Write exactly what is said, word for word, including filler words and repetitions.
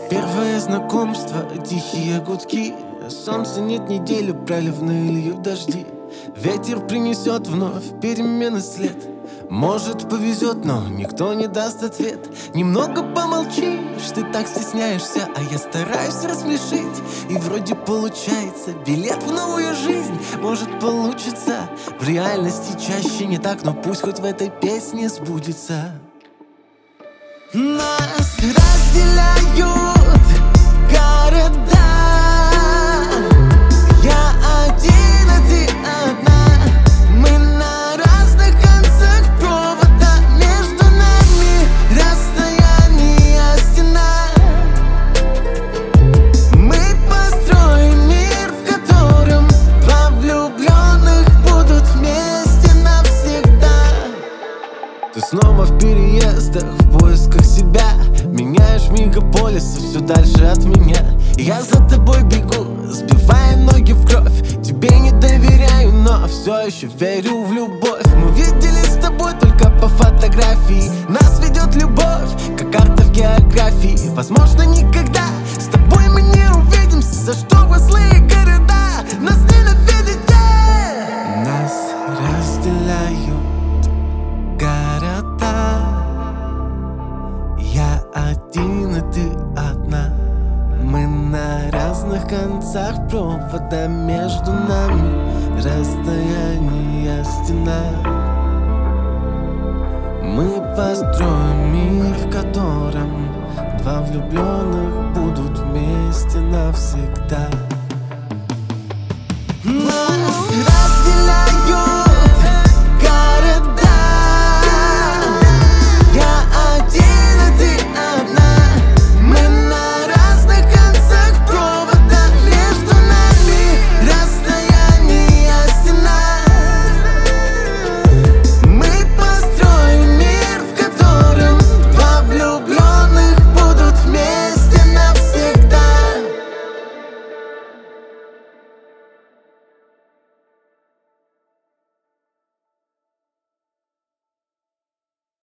Первое знакомство, тихие гудки. Солнца нет неделю, проливные льют дожди. Ветер принесет вновь перемены след. Может повезет, но никто не даст ответ. Немного помолчишь, ты так стесняешься, а я стараюсь рассмешить. И вроде получается, билет в новую жизнь. Может получится, в реальности чаще не так, но пусть хоть в этой песне сбудется. Нас разделяют города. Я один, а ты одна. Мы на разных концах провода. Между нами расстояние стена. Мы построим мир, в котором два влюбленных будут вместе навсегда. Ты снова в переездах, в поисках себя. Меняешь мегаполисы все дальше от меня. Я за тобой бегу, сбивая ноги в кровь. Тебе не доверяю, но все еще верю в любовь. Мы виделись с тобой только по фотографии. Нас ведет любовь, как карта в географии. Возможно, никогда с тобой мы не увидимся. За что вы злые города нас ненавидите? Нас разделяют города. Я один, и ты одна. Мы на разных концах провода. Между нами расстояние стена. Мы построим мир, в котором два влюбленных будут вместе навсегда.